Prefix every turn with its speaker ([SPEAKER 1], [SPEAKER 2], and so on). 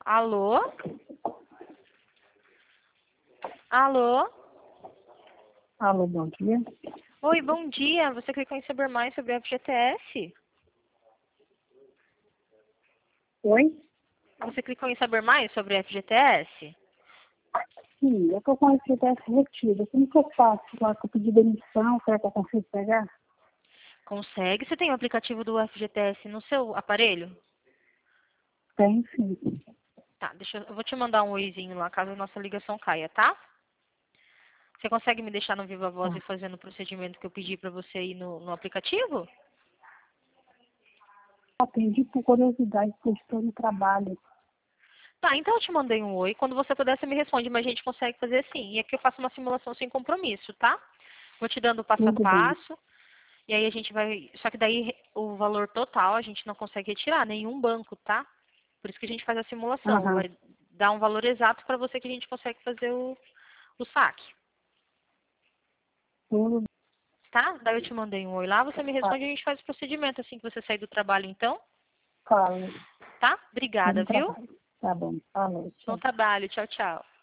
[SPEAKER 1] Alô? Alô?
[SPEAKER 2] Alô, bom dia.
[SPEAKER 1] Oi, bom dia. Você clicou em saber mais sobre a FGTS?
[SPEAKER 2] Oi?
[SPEAKER 1] Você clicou em saber mais sobre a FGTS?
[SPEAKER 2] Sim, eu estou com esse teste retido. Como que eu faço lá que eu pedi demissão? Será que eu consigo pegar?
[SPEAKER 1] Consegue? Você tem o aplicativo do FGTS no seu aparelho?
[SPEAKER 2] Tem, sim.
[SPEAKER 1] Tá, eu vou te mandar um oizinho lá, caso a nossa ligação caia, tá? Você consegue me deixar no Viva Voz e
[SPEAKER 2] Tá.
[SPEAKER 1] fazendo o procedimento que eu pedi pra você ir no aplicativo?
[SPEAKER 2] Atendi por curiosidade, porque eu estou no trabalho.
[SPEAKER 1] Tá, então eu te mandei um oi. Quando você puder, você me responde, mas a gente consegue fazer sim. E aqui eu faço uma simulação sem compromisso, tá? Vou te dando o passo a
[SPEAKER 2] Tudo bem.
[SPEAKER 1] passo. E aí a gente vai. Só que daí o valor total a gente não consegue retirar, nenhum banco, tá? Por isso que a gente faz a simulação.
[SPEAKER 2] Aham.
[SPEAKER 1] Vai dar um valor exato para você que a gente consegue fazer o saque,
[SPEAKER 2] Tudo
[SPEAKER 1] tá? Daí eu te mandei um oi lá, você me
[SPEAKER 2] tá.
[SPEAKER 1] responde e a gente faz o procedimento assim que você sair do trabalho, então,
[SPEAKER 2] Fala.
[SPEAKER 1] tá?
[SPEAKER 2] Estou
[SPEAKER 1] Obrigada,
[SPEAKER 2] no
[SPEAKER 1] viu?
[SPEAKER 2] trabalho. Tá bom. Falou.
[SPEAKER 1] Bom
[SPEAKER 2] Tchau.
[SPEAKER 1] trabalho. Tchau, tchau.